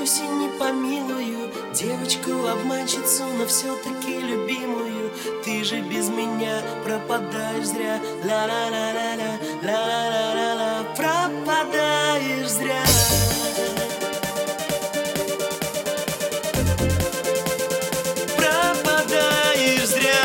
извинюсь и не помилую девочку-обманщицу, но все-таки любимую. Ты же без меня пропадаешь зря. Ла-ла-ла-ла-ла, ла-ла-ла-ла-ла, пропадаешь зря. Пропадаешь зря.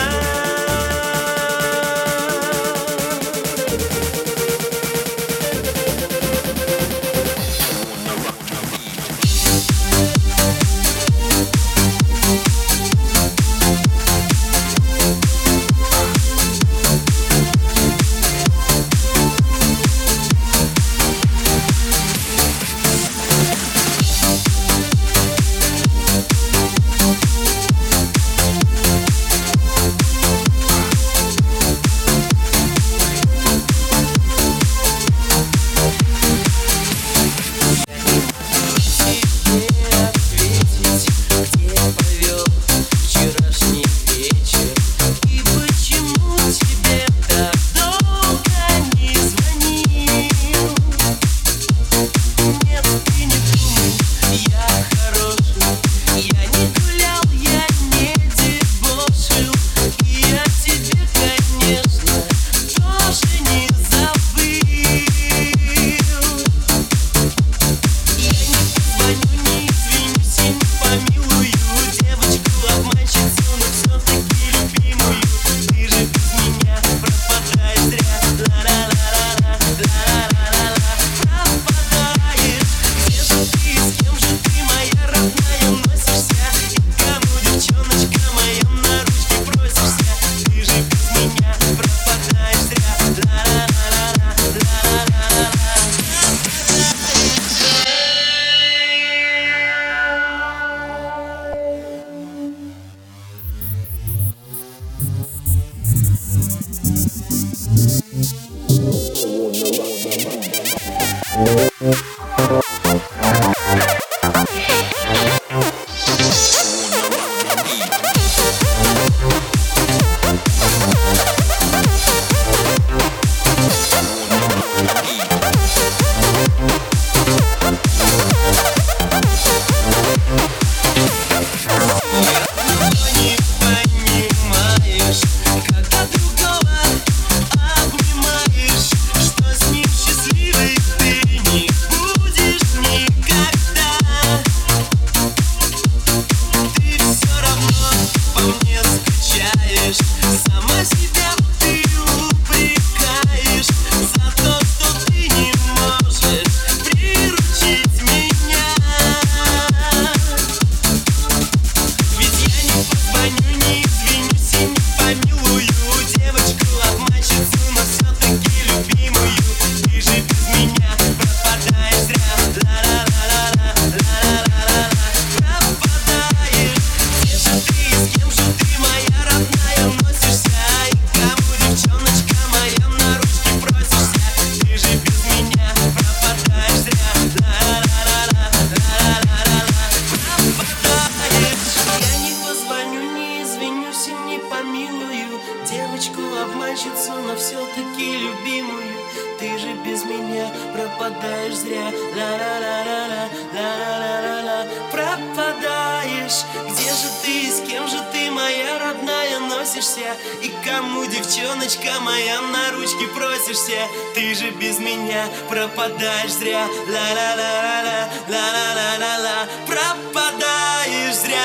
Девочку-обманщицу, но все-таки любимую. Ты же без меня пропадаешь зря. Ла-ла-ла-ла-ла, ла-ла-ла-ла-ла, пропадаешь. Где же ты, с кем же ты, моя родная, носишься? И кому, девчоночка моя, на ручки просишься? Ты же без меня пропадаешь зря. Ла-ла-ла-ла-ла, ла-ла-ла-ла-ла, пропадаешь зря.